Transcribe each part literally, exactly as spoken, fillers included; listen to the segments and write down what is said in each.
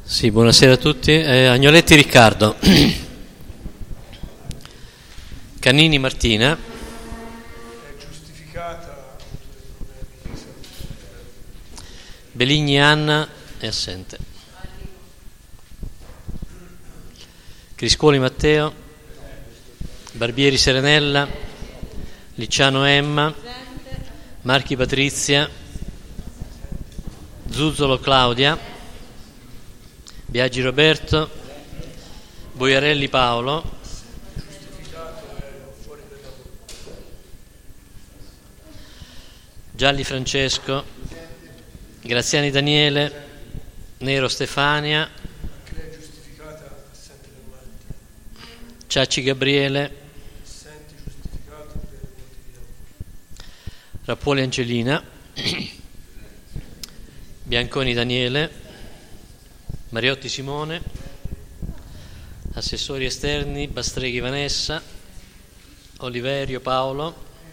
Sì, buonasera a tutti. Eh, Agnoletti Riccardo, Canini Martina, È giustificata. Beligni Anna è assente, Criscuoli Matteo, Barbieri Serenella, Licciano Emma, Marchi Patrizia, Zuzzolo Claudia, Biagi Roberto, Boiarelli Paolo, Gialli Francesco, Graziani Daniele, Nero Stefania, Ciacci Gabriele, Rappuoli Angelina, Bianconi Daniele, Mariotti Simone, assessori esterni Bastreghi Vanessa, Oliverio Paolo,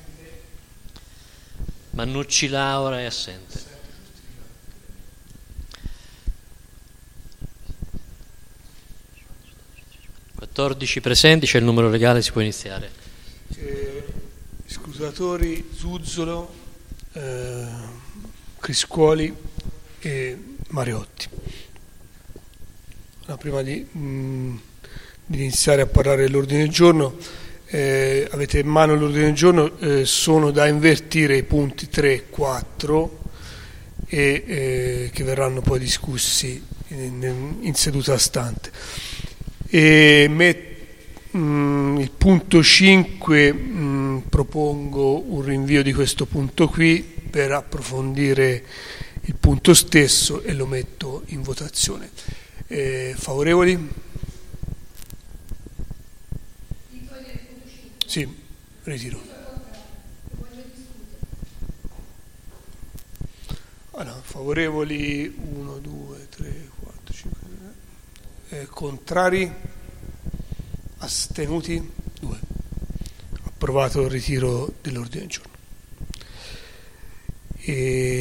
Mannucci Laura è assente. quattordici presenti, c'è il numero legale, si può iniziare. Eh, scusatori Zuzzolo, eh, Criscuoli e Mariotti. No, prima di, mh, di iniziare a parlare dell'ordine del giorno, eh, avete in mano l'ordine del giorno, eh, sono da invertire i punti tre e quattro e eh, che verranno poi discussi in, in seduta a stante. E met, mh, il punto cinque mh, propongo un rinvio di questo punto qui per approfondire il punto stesso e lo metto in votazione. Eh, favorevoli? Sì, ritiro. Allora, favorevoli uno, due, tre, quattro, cinque, eh, contrari? Astenuti? due. Approvato il ritiro dell'ordine del giorno. E